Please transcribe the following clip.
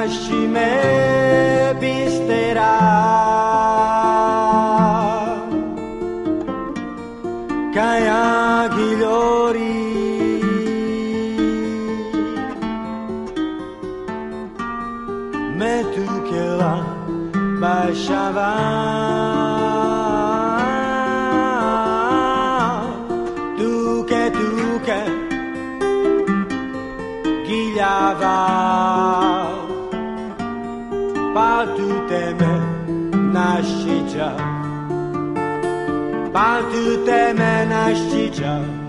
nascime bistera Kaya gilori Me tu che la baciava Tu che ghigliava Pa tu teme nasci già Pa tu teme nasci già